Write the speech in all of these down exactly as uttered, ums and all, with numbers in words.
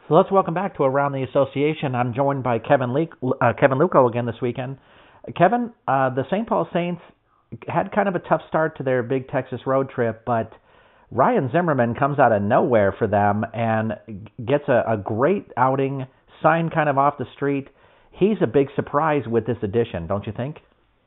So let's welcome back to Around the Association. I'm joined by Kevin Le- uh, Kevin Luco again this weekend. Kevin, uh, the Saint Paul Saints had kind of a tough start to their big Texas road trip, but Ryan Zimmerman comes out of nowhere for them and gets a, a great outing, signed kind of off the street. He's a big surprise with this addition, don't you think?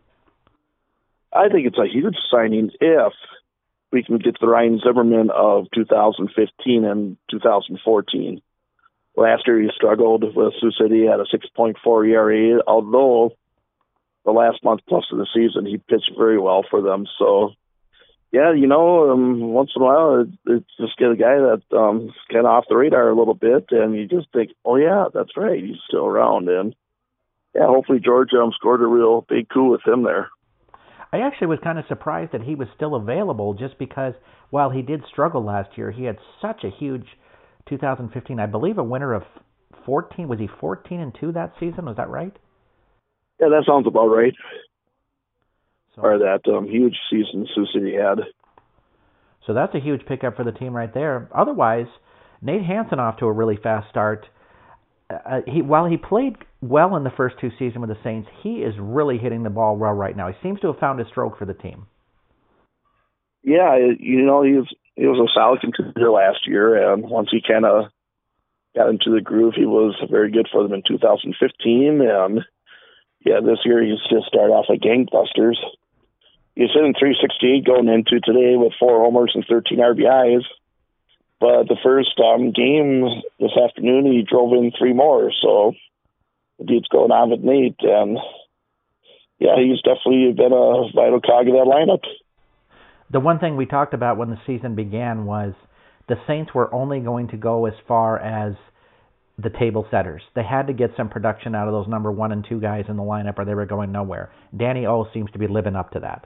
I think it's a huge signing if we can get the Ryan Zimmerman of two thousand fifteen and two thousand fourteen. Last year he struggled with Sioux City at a six point four E R A, although the last month plus of the season he pitched very well for them. So, yeah, you know, um, once in a while it, it's just get a guy that um, is kind of off the radar a little bit, and you just think, oh, yeah, that's right, he's still around. And, yeah, hopefully George um, scored a real big coup with him there. I actually was kind of surprised that he was still available just because, while he did struggle last year, he had such a huge two thousand fifteen, I believe a winner of fourteen. Was he fourteen and two that season? Was that right? Yeah, that sounds about right. So, or that um, huge season Sioux City had. So that's a huge pickup for the team right there. Otherwise, Nate Hansen off to a really fast start. Uh, he while he played well in the first two seasons with the Saints, he is really hitting the ball well right now. He seems to have found a stroke for the team. Yeah, you know, he was he was a solid contributor last year, and once he kind of got into the groove, he was very good for them in two thousand fifteen. And yeah, this year he's just started off like gangbusters. He's hitting three sixty-eight going into today with four homers and thirteen R B Is. But the first um, game this afternoon, he drove in three more. So the dude's going on with Nate. And yeah, he's definitely been a vital cog of that lineup. The one thing we talked about when the season began was the Saints were only going to go as far as the table setters. They had to get some production out of those number one and two guys in the lineup or they were going nowhere. Danny O seems to be living up to that.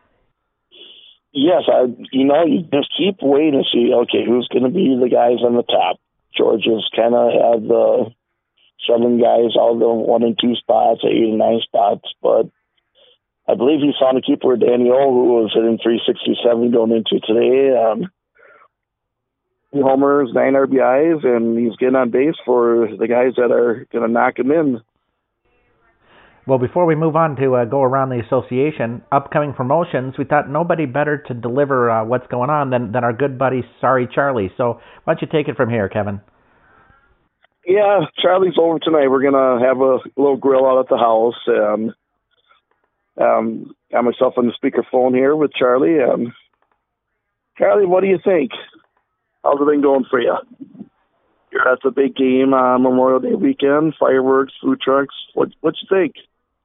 Yes, I, you know, you just keep waiting to see, okay, who's going to be the guys on the top. George has kind of had the seven guys out of the one and two spots, eight and nine spots, but I believe he found a keeper, Danny O, who was hitting three sixty-seven going into today. Um, two homers, nine R B Is, and he's getting on base for the guys that are going to knock him in. Well, before we move on to uh, go around the association, upcoming promotions, we thought nobody better to deliver uh, what's going on than, than our good buddy, Sorry Charlie. So why don't you take it from here, Kevin? Yeah, Charlie's over tonight. We're going to have a little grill out at the house. And um, got myself on the speakerphone here with Charlie. Um, Charlie, what do you think? How's it been going for you? You're at the big game on Memorial Day weekend, fireworks, food trucks. What what you think?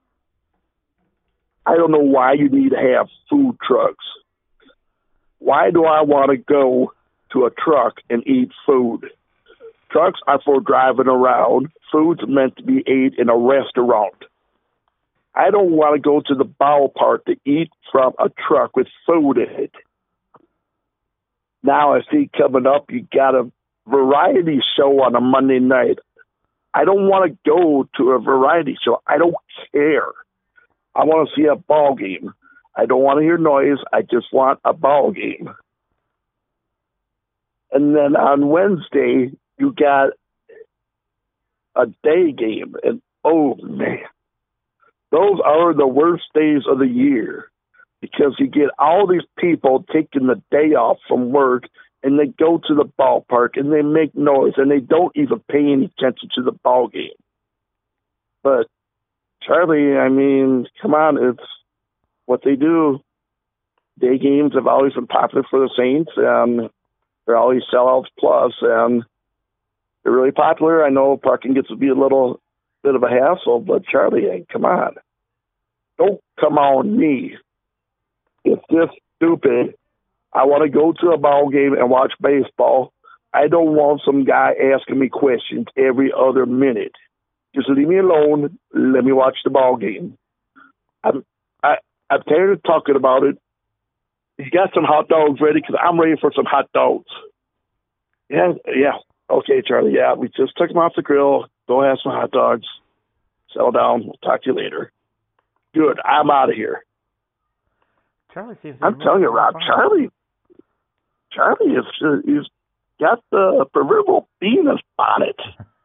I don't know why you need to have food trucks. Why do I want to go to a truck and eat food? Trucks are for driving around. Food's meant to be ate in a restaurant. I don't want to go to the ballpark to eat from a truck with food in it. Now I see coming up, you got a variety show on a Monday night. I don't want to go to a variety show. I don't care. I want to see a ball game. I don't want to hear noise. I just want a ball game. And then on Wednesday, you got a day game. And, oh, man, those are the worst days of the year because you get all these people taking the day off from work and they go to the ballpark and they make noise and they don't even pay any attention to the ball game. But Charlie, I mean, come on, it's what they do. Day games have always been popular for the Saints, and they're always sellouts plus, and they're really popular. I know parking gets to be a little bit of a hassle, but Charlie, hey, come on. Don't come on me. It's just stupid. I want to go to a ball game and watch baseball. I don't want some guy asking me questions every other minute. Just leave me alone. Let me watch the ball game. I'm I, I'm tired of talking about it. You got some hot dogs ready? Because I'm ready for some hot dogs. Yeah, yeah. Okay, Charlie. Yeah, we just took them off the grill. Go have some hot dogs. Settle down. We'll talk to you later. Good. I'm out of here. Charlie seems. I'm telling you, Rob. Charlie. Charlie is is got the proverbial bee in his bonnet.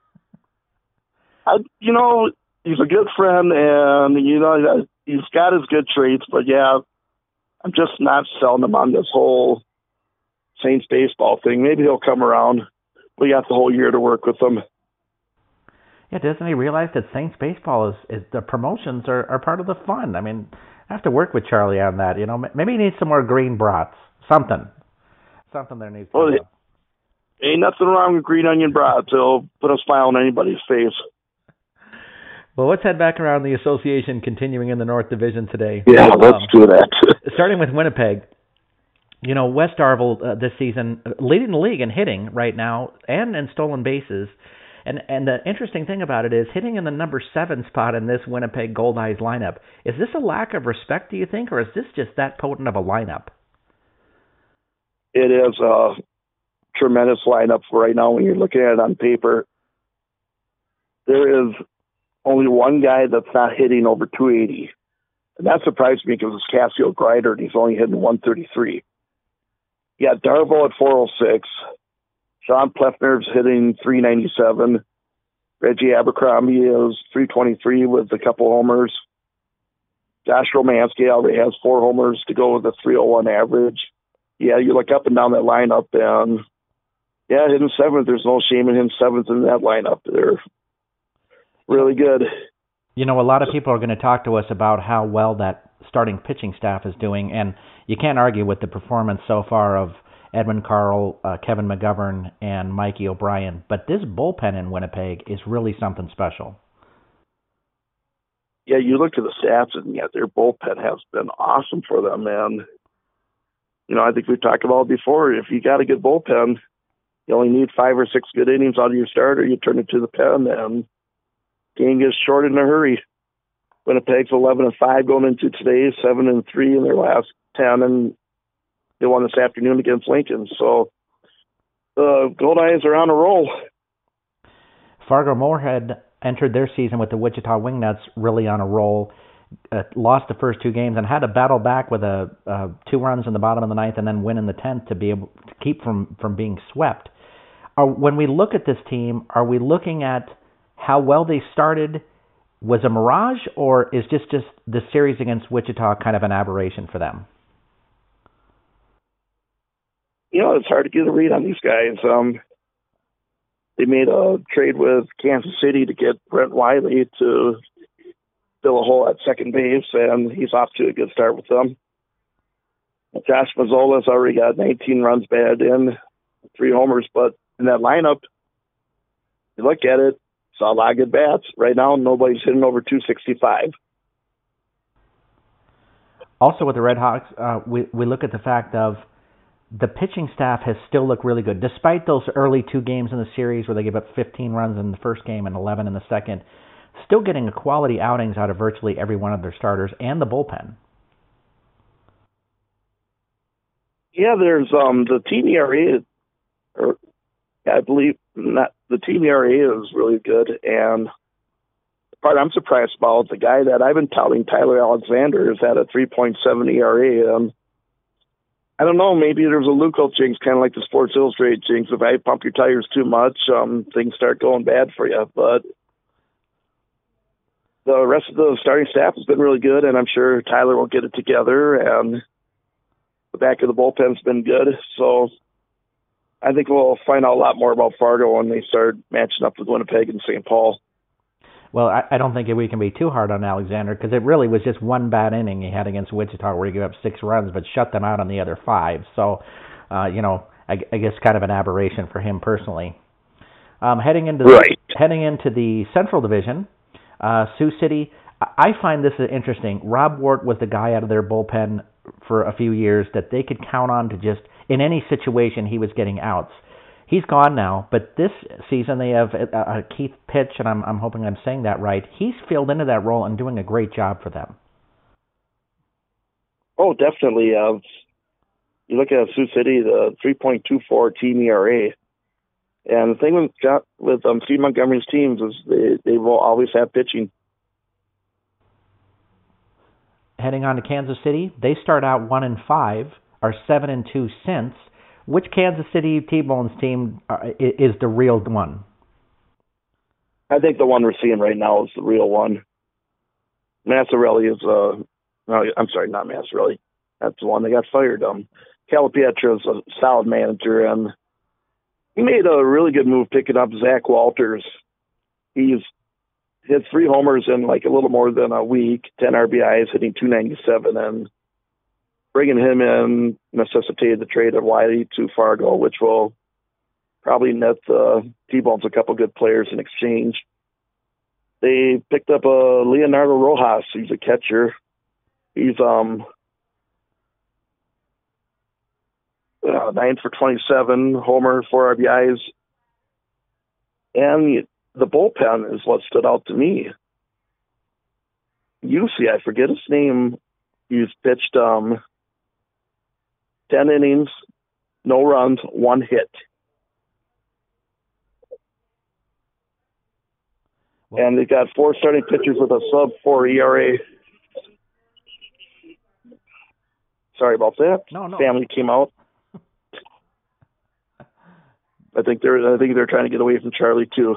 I, you know, he's a good friend, and, you know, he's got his good traits, but, yeah, I'm just not selling him on this whole Saints baseball thing. Maybe he'll come around. We got the whole year to work with him. Yeah, doesn't he realize that Saints baseball is, is the promotions are, are part of the fun? I mean, I have to work with Charlie on that. You know, maybe he needs some more green brats. Something. Something there needs to well, be. Ain't nothing wrong with green onion brats. It'll put a smile on anybody's face. Well, let's head back around the association, continuing in the North Division today. Yeah, let's um, do that. Starting with Winnipeg. You know, West Darville uh, this season leading the league in hitting right now and in stolen bases. And and the interesting thing about it is hitting in the number seven spot in this Winnipeg Goldeyes lineup. Is this a lack of respect, do you think, or is this just that potent of a lineup? It is a tremendous lineup for right now when you're looking at it on paper. There is only one guy that's not hitting over two eighty. And that surprised me because it's Cassio Grider, and he's only hitting one thirty-three. You got Darville at four oh six. Sean Plefner's hitting three ninety-seven. Reggie Abercrombie is three twenty-three with a couple homers. Josh Romansky already has four homers to go with a three oh one average. Yeah, you look up and down that lineup, and yeah, hitting seventh, there's no shame in hitting seventh in that lineup. They're really good. You know, a lot of people are going to talk to us about how well that starting pitching staff is doing, and you can't argue with the performance so far of Edwin Carl, uh, Kevin McGovern, and Mikey O'Brien. But this bullpen in Winnipeg is really something special. Yeah, you look at the stats, and yeah, their bullpen has been awesome for them. And, you know, I think we've talked about it before. If you got a good bullpen, you only need five or six good innings out of your starter. You turn it to the pen, and game gets short in a hurry. Winnipeg's eleven and five going into today, seven and three in their last ten, and they won this afternoon against Lincoln. So the Goldeyes are on a roll. Fargo-Moorhead entered their season with the Wichita Wingnuts really on a roll, uh, lost the first two games, and had to battle back with a uh, two runs in the bottom of the ninth and then win in the tenth to be able to keep from, from being swept. Are, when we look at this team, are we looking at how well they started was a mirage, or is just, just the series against Wichita kind of an aberration for them? You know, it's hard to get a read on these guys. Um, they made a trade with Kansas City to get Brent Wiley to fill a hole at second base, and he's off to a good start with them. Josh Mazzola has already got nineteen runs batted in, three homers, but in that lineup, you look at it, saw a lot of good bats. Right now, nobody's hitting over two sixty-five. Also with the Red Hawks, uh, we, we look at the fact of the pitching staff has still looked really good. Despite those early two games in the series where they gave up fifteen runs in the first game and eleven in the second, still getting a quality outings out of virtually every one of their starters and the bullpen. Yeah, there's um the team E R A, or I believe not, the team E R A is really good, and the part I'm surprised about, the guy that I've been touting, Tyler Alexander, is at a three point seven E R A. Um, I don't know, maybe there's a Luco jinx, kind of like the Sports Illustrated jinx. If I pump your tires too much, um, things start going bad for you. But the rest of the starting staff has been really good, and I'm sure Tyler will get it together, and the back of the bullpen's been good. So I think we'll find out a lot more about Fargo when they start matching up with Winnipeg and Saint Paul. Well, I, I don't think we can be too hard on Alexander because it really was just one bad inning he had against Wichita where he gave up six runs but shut them out on the other five. So, uh, you know, I, I guess kind of an aberration for him personally. Um, heading into the, right. heading into the Central Division, uh, Sioux City, I find this interesting. Rob Wart was the guy out of their bullpen for a few years that they could count on to just, in any situation, he was getting outs. He's gone now, but this season they have uh, uh, Keith Pitch, and I'm, I'm hoping I'm saying that right. He's filled into that role and doing a great job for them. Oh, definitely. Uh, you look at Sioux City, the three point two four team E R A. And the thing with with um, Steve Montgomery's teams is they, they will always have pitching. Heading on to Kansas City, they start out one and five, are seven and two since. Which Kansas City T-Bones team uh, is the real one? I think the one we're seeing right now is the real one. Massarelli is, uh, no, I'm sorry, not Massarelli. That's the one that got fired. Um, Calipietra is a solid manager, and he made a really good move picking up Zach Walters. He's hit three homers in like a little more than a week, ten R B Is, hitting two ninety-seven, and bringing him in necessitated the trade of Wiley to Fargo, which will probably net the T-Bones a couple good players in exchange. They picked up a Leonardo Rojas. He's a catcher. He's um uh, nine for twenty-seven, homer, four R B Is. And the bullpen is what stood out to me. U C, I forget his name. He's pitched um, ten innings, no runs, one hit. Well, and they got four starting pitchers with a sub four E R A. Sorry about that. No, no. Family came out. I think they're I think they're trying to get away from Charlie too.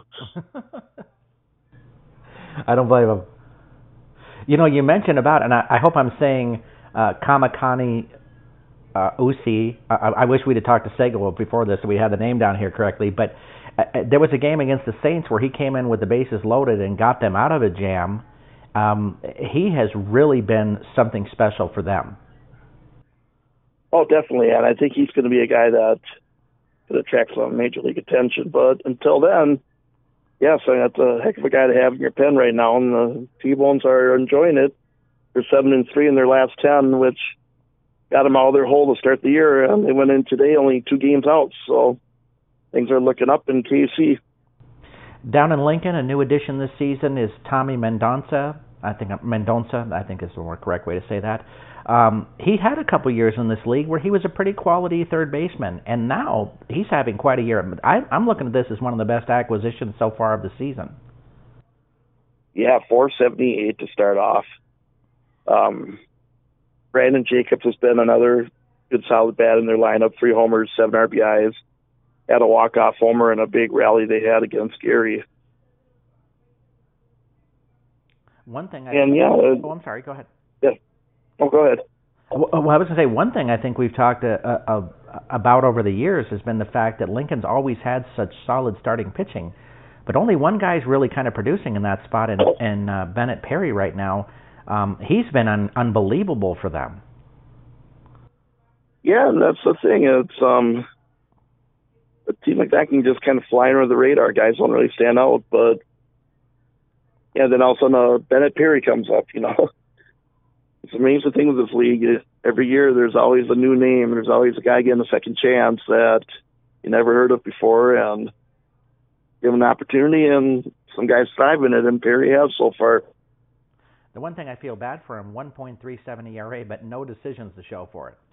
I don't blame them. You know, you mentioned about, and I, I hope I'm saying uh, Kamakani uh, Usi. I, I wish we'd have talked to Sego before this so we had the name down here correctly. But uh, there was a game against the Saints where he came in with the bases loaded and got them out of a jam. Um, he has really been something special for them. Oh, definitely, and I think he's going to be a guy that could attract some major league attention. But until then, yes, I mean, that's a heck of a guy to have in your pen right now, and the T-Bones are enjoying it. They're seven and three in their last ten, which got them out of their hole to start the year. And they went in today only two games out, so things are looking up in K C. Down in Lincoln, a new addition this season is Tommy Mendonça. I think Mendonça. I think is the more correct way to say that. Um, he had a couple years in this league where he was a pretty quality third baseman, and now he's having quite a year. I, I'm looking at this as one of the best acquisitions so far of the season. Yeah, four seventy-eight to start off. Um, Brandon Jacobs has been another good solid bat in their lineup. Three homers, seven R B Is. Had a walk-off homer in a big rally they had against Gary. One thing I and yeah, uh, oh, I'm sorry. Go ahead. Yeah. Oh, go ahead. Well, I was going to say one thing I think we've talked uh, uh, about over the years has been the fact that Lincoln's always had such solid starting pitching, but only one guy's really kind of producing in that spot, and, and uh, Bennett Perry right now. Um, he's been un- unbelievable for them. Yeah, and that's the thing. It's um, a team like that can just kind of fly under the radar. Guys don't really stand out, but yeah, then all of a sudden uh, Bennett Perry comes up, you know. It's the amazing thing with this league. Every year there's always a new name. There's always a guy getting a second chance that you never heard of before, and give him an opportunity, and some guys thrive in it, and Perry has so far. The one thing I feel bad for him, one point three seven E R A, but no decisions to show for it.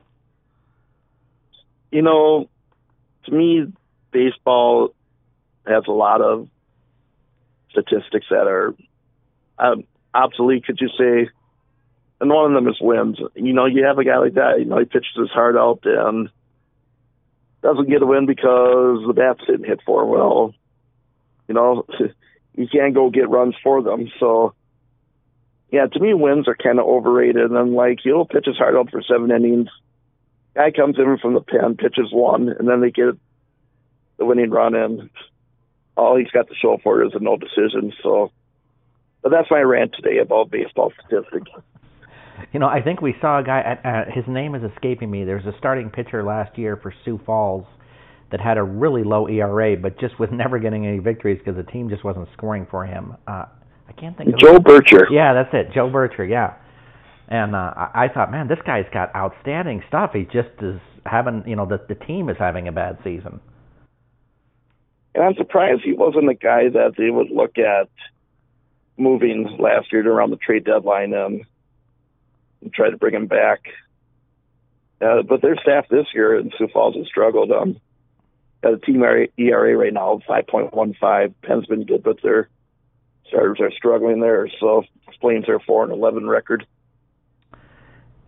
You know, to me, baseball has a lot of statistics that are um, obsolete, could you say? And one of them is wins. You know, you have a guy like that, you know, he pitches his heart out and doesn't get a win because the bats didn't hit for him well. You know, you can't go get runs for them. So, yeah, to me, wins are kind of overrated. And, like, he'll pitch his heart out for seven innings. Guy comes in from the pen, pitches one, and then they get the winning run, and all he's got to show for it is a no decision. So, but that's my rant today about baseball statistics. You know, I think we saw a guy, uh, his name is escaping me. There's a starting pitcher last year for Sioux Falls that had a really low E R A, but just was never getting any victories because the team just wasn't scoring for him. Uh, I can't think of Joe Bircher. Yeah, that's it, Joe Bircher, yeah. And uh, I, I thought, man, this guy's got outstanding stuff. He just is having, you know, the, the team is having a bad season. And I'm surprised he wasn't a guy that they would look at moving last year to around the trade deadline and, and try to bring him back. Uh, but their staff this year in Sioux Falls has struggled. Um, got a team E R A right now of five point one five. Penn's been good, but their starters are struggling there. So explains their four and eleven record.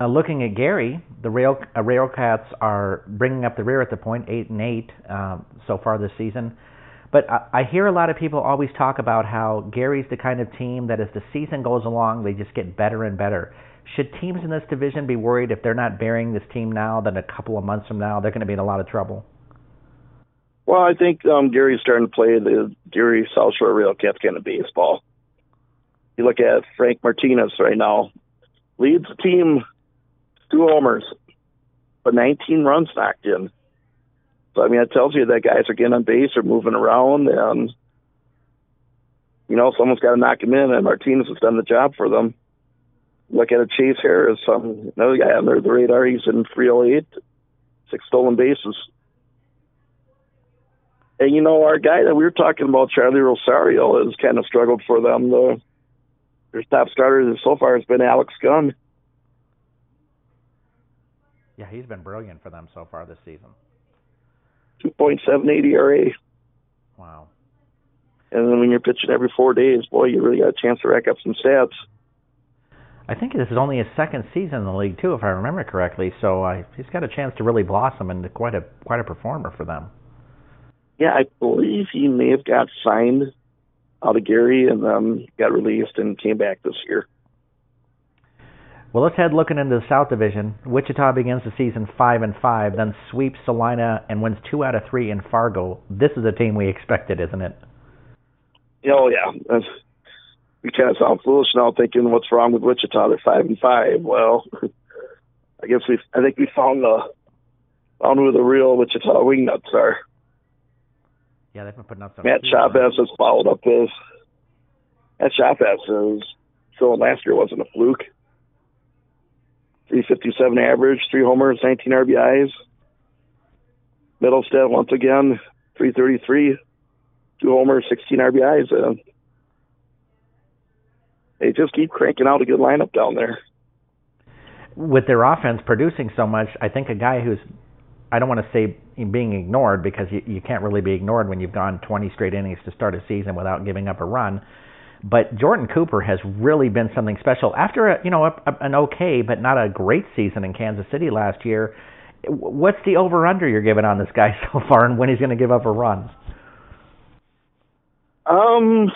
Uh, looking at Gary, the Rail uh, Railcats are bringing up the rear at the point, eight and eight um, so far this season. But I, I hear a lot of people always talk about how Gary's the kind of team that as the season goes along, they just get better and better. Should teams in this division be worried if they're not burying this team now, that a couple of months from now they're going to be in a lot of trouble? Well, I think um, Gary's starting to play the Gary South Shore Railcats kind of baseball. You look at Frank Martinez right now, leads the team two homers, but nineteen runs knocked in. So, I mean, it tells you that guys are getting on base or moving around, and, you know, someone's got to knock him in, and Martinez has done the job for them. Look at a Chase Harris, um, another guy under the radar. He's in three oh eight, six stolen bases. And, you know, our guy that we were talking about, Charlie Rosario, has kind of struggled for them. The, their top starter so far has been Alex Gunn. Yeah, he's been brilliant for them so far this season. two point seven eight E R A. Wow. And then when you're pitching every four days, boy, you really got a chance to rack up some stats. I think this is only his second season in the league, too, if I remember correctly. So uh, he's got a chance to really blossom into quite a quite a performer for them. Yeah, I believe he may have got signed out of Gary and then got released and came back this year. Well, let's head looking into the South Division. Wichita begins the season five and five, then sweeps Salina and wins two out of three in Fargo. This is a team we expected, isn't it? Oh yeah, That's, we kind of sound foolish now, thinking what's wrong with Wichita? They're five and five. Well, I guess we I think we found the found who the real Wichita wingnuts are. Yeah, they've been putting up some. Matt Chavez has followed up his. Matt Chavez is showing last year wasn't a fluke. three fifty-seven average, three homers, nineteen R B Is. Middlestead, once again, three thirty-three, two homers, sixteen R B Is. Uh, they just keep cranking out a good lineup down there. With their offense producing so much, I think a guy who's, I don't want to say being ignored, because you, you can't really be ignored when you've gone twenty straight innings to start a season without giving up a run. But Jordan Cooper has really been something special. After a, you know a, a, an okay but not a great season in Kansas City last year, what's the over/under you're giving on this guy so far, and when he's going to give up a run? Um,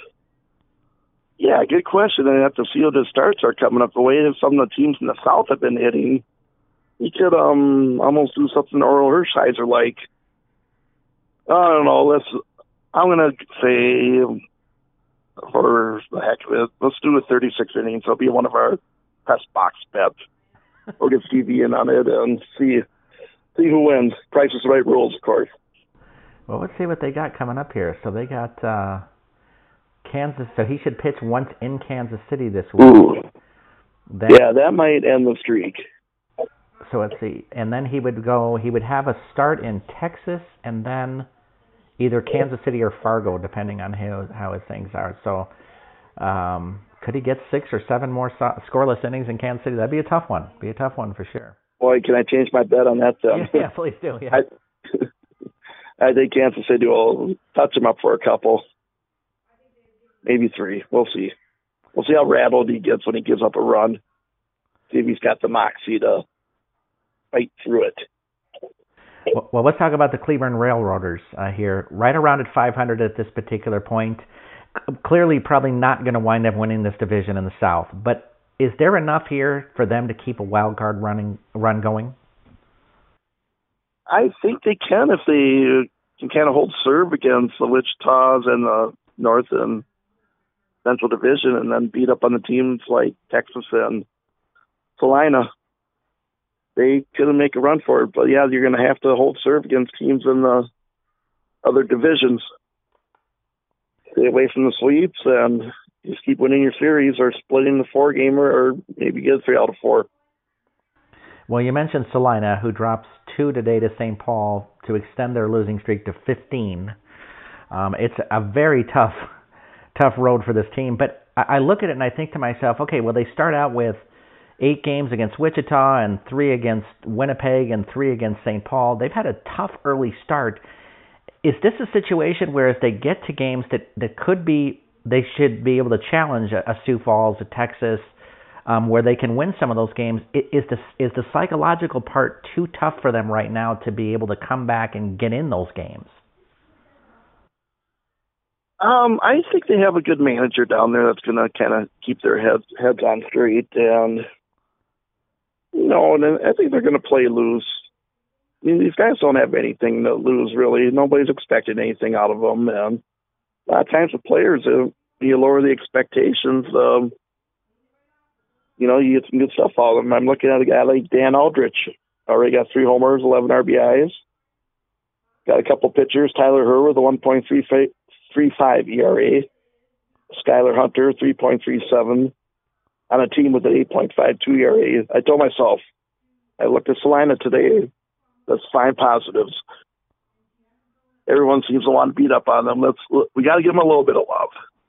yeah, good question. And if the field of starts are coming up the way that some of the teams in the South have been hitting, he could um almost do something Oral Hershiser like. I don't know. Let's. I'm gonna say. For the heck of it, let's do a thirty-six innings. It'll be one of our press box bets. We'll get Stevie in on it and see see who wins. Price is Right rules, of course. Well, let's see what they got coming up here. So they got uh, Kansas. So he should pitch once in Kansas City this week. Ooh. Then, yeah, that might end the streak. So let's see. And then he would go. He would have a start in Texas, and then either Kansas City or Fargo, depending on how, how his things are. So um, could he get six or seven more so- scoreless innings in Kansas City? That'd be a tough one. Be a tough one for sure. Boy, can I change my bet on that? Um, yeah, yeah, please do. Yeah. I, I think Kansas City will touch him up for a couple, maybe three. We'll see. We'll see how rattled he gets when he gives up a run. See if he's got the moxie to fight through it. Well, let's talk about the Cleburne Railroaders uh, here. Right around at five hundred at this particular point. C- clearly, probably not going to wind up winning this division in the South. But is there enough here for them to keep a wild card running run going? I think they can if they can kind of hold serve against the Wichitas and the North and Central Division, and then beat up on the teams like Texas and Salina. They couldn't make a run for it, but yeah, you're going to have to hold serve against teams in the other divisions. Stay away from the sweeps and just keep winning your series or splitting the four gamer or maybe get three out of four. Well, you mentioned Salina, who drops two today to Saint Paul to extend their losing streak to fifteen. Um, it's a very tough, tough road for this team, but I, I look at it and I think to myself, okay, well, they start out with eight games against Wichita and three against Winnipeg and three against Saint Paul. They've had a tough early start. Is this a situation where if they get to games that, that could be, they should be able to challenge a, a Sioux Falls, a Texas, um, where they can win some of those games. Is the is the psychological part too tough for them right now to be able to come back and get in those games? Um, I think they have a good manager down there that's going to kind of keep their heads heads on straight, and you know, and I think they're going to play loose. I mean, these guys don't have anything to lose, really. Nobody's expecting anything out of them, and a lot of times with players, uh, you lower the expectations. Um, you know, you get some good stuff out of them. I'm looking at a guy like Dan Aldrich. Already got three homers, eleven R B Is. Got a couple pitchers. Tyler Herr with a one point three five E R A. Skylar Hunter, three point three seven. On a team with an eight point five two E R A. I told myself, I looked at Salina today. Let's find positives. Everyone seems to want to beat up on them. Let's we got to give them a little bit of love.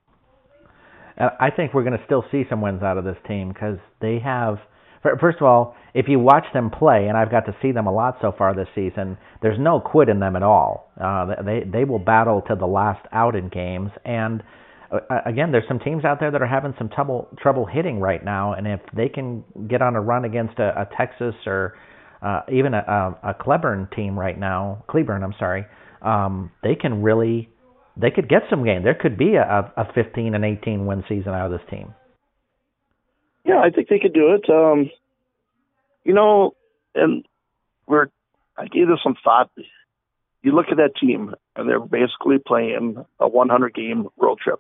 I think we're going to still see some wins out of this team because they have. First of all, if you watch them play, and I've got to see them a lot so far this season, there's no quit in them at all. Uh, they they will battle to the last out in games, and uh, again, there's some teams out there that are having some trouble trouble hitting right now, and if they can get on a run against a, a Texas or uh, even a, a, a Cleburne team right now, Cleburne, I'm sorry, um, they can really. They could get some games. There could be a, a fifteen and eighteen win season out of this team. Yeah, I think they could do it. Um, you know, and we're I gave this some thought. You look at that team, and they're basically playing a one hundred game road trip.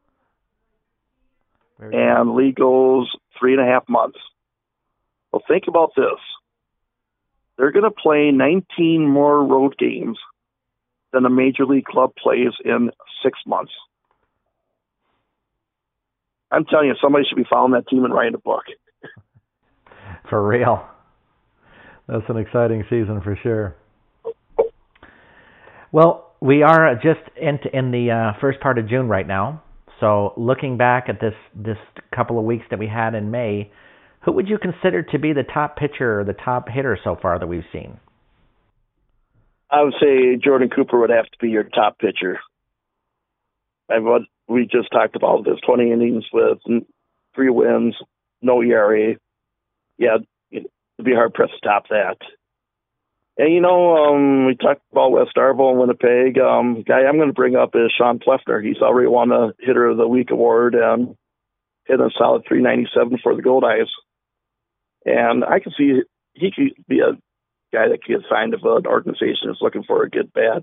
Very and the league goes three and a half months. Well, think about this. They're going to play nineteen more road games than a major league club plays in six months. I'm telling you, somebody should be following that team and writing a book. For real. That's an exciting season for sure. Well, we are just in, in the uh, first part of June right now. So looking back at this, this couple of weeks that we had in May, who would you consider to be the top pitcher or the top hitter so far that we've seen? I would say Jordan Cooper would have to be your top pitcher. I what we just talked about this twenty innings with three wins, no E R A. Yeah, it'd be hard pressed to top that. And you know, um, we talked about West Darville and Winnipeg. Um, guy I'm going to bring up is Sean Plefner. He's already won a Hitter of the Week award and hit a solid three ninety-seven for the Goldeyes. And I can see he could be a guy that could get signed if an organization is looking for a good bat.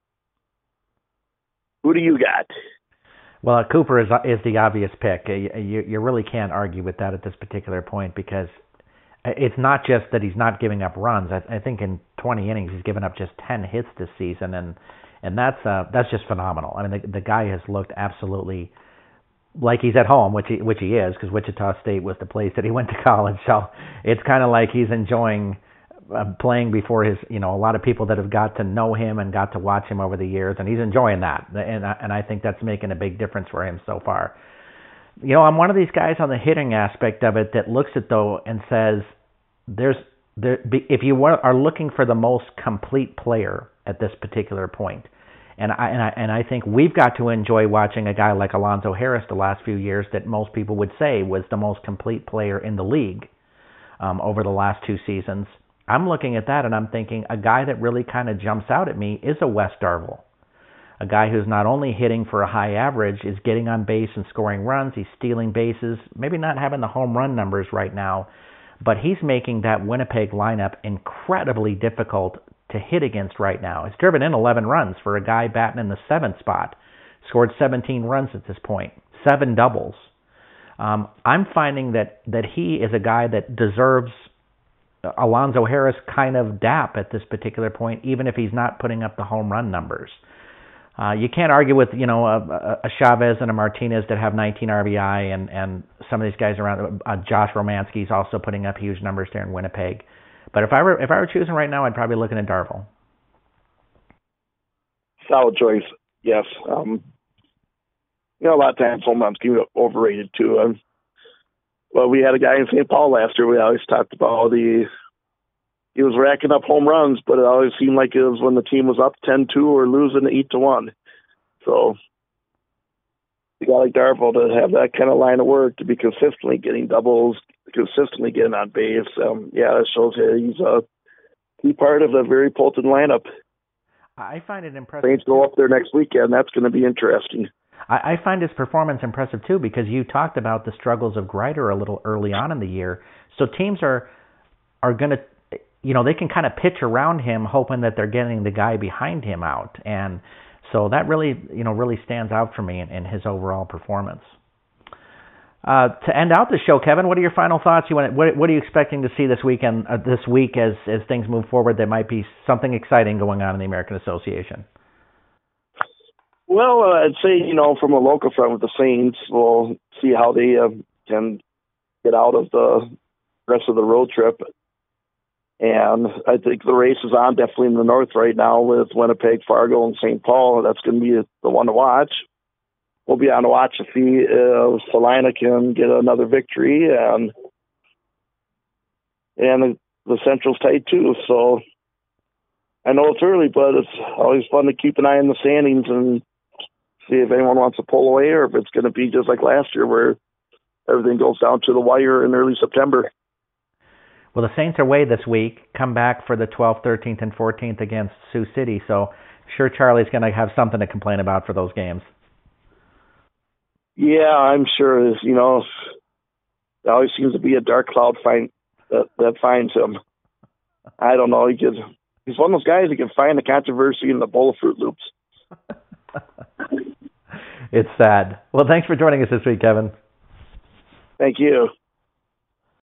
Who do you got? Well, Cooper is is the obvious pick. You you really can't argue with that at this particular point because it's not just that he's not giving up runs. I, I think in twenty innings he's given up just ten hits this season, and and that's uh, that's just phenomenal. I mean, the, the guy has looked absolutely like he's at home, which he which he is, because Wichita State was the place that he went to college. So it's kind of like he's enjoying uh, playing before his, you know, a lot of people that have got to know him and got to watch him over the years, and he's enjoying that. And and I think that's making a big difference for him so far. You know, I'm one of these guys on the hitting aspect of it that looks at though and says, "There's there if you are looking for the most complete player at this particular point." And I, and I and I think we've got to enjoy watching a guy like Alonzo Harris the last few years that most people would say was the most complete player in the league um, over the last two seasons. I'm looking at that and I'm thinking a guy that really kind of jumps out at me is a Wes Darville. A guy who's not only hitting for a high average, is getting on base and scoring runs, he's stealing bases, maybe not having the home run numbers right now, but he's making that Winnipeg lineup incredibly difficult to hit against right now. He's driven in eleven runs for a guy batting in the seventh spot. Scored seventeen runs at this point, seven doubles. Um, I'm finding that, that he is a guy that deserves Alonzo Harris kind of dap at this particular point, even if he's not putting up the home run numbers. Uh, you can't argue with, you know, a, a Chavez and a Martinez that have nineteen R B I, and, and some of these guys around. Uh, Josh Romanski's also putting up huge numbers there in Winnipeg. But if I were if I were choosing right now, I'd probably be looking at Darville. Solid choice, yes. Um, you know, a lot of times home runs can be overrated too. Um, well, we had a guy in Saint Paul last year. We always talked about the he was racking up home runs, but it always seemed like it was when the team was up ten two or losing eight to one. So a guy like Darville to have that kind of line of work, to be consistently getting doubles, consistently getting on base. Um, yeah, it shows that he's a key part of a very potent lineup. I find it impressive. Saints go up there next weekend. That's going to be interesting. I, I find his performance impressive too, because you talked about the struggles of Greider a little early on in the year. So teams are are going to, you know, they can kind of pitch around him, hoping that they're getting the guy behind him out, and so that really, you know, really stands out for me in, in his overall performance. Uh, to end out the show, Kevin, what are your final thoughts? You want, what, what are you expecting to see this weekend, uh, this week, as as things move forward? There might be something exciting going on in the American Association. Well, uh, I'd say, you know, from a local front with the Saints, we'll see how they uh, can get out of the rest of the road trip. And I think the race is on definitely in the north right now with Winnipeg, Fargo, and Saint Paul. That's going to be the one to watch. We'll be on to watch to see if Salina can get another victory, and and the, the Central's tight too. So I know it's early, but it's always fun to keep an eye on the standings and see if anyone wants to pull away, or if it's going to be just like last year where everything goes down to the wire in early September. Well, the Saints are away this week, come back for the twelfth, thirteenth, and fourteenth against Sioux City, so sure Charlie's going to have something to complain about for those games. Yeah, I'm sure. You know, there always seems to be a dark cloud find, that, that finds him. I don't know. He could, he's one of those guys who can find the controversy in the bowl of Fruit Loops. It's sad. Well, thanks for joining us this week, Kevin. Thank you.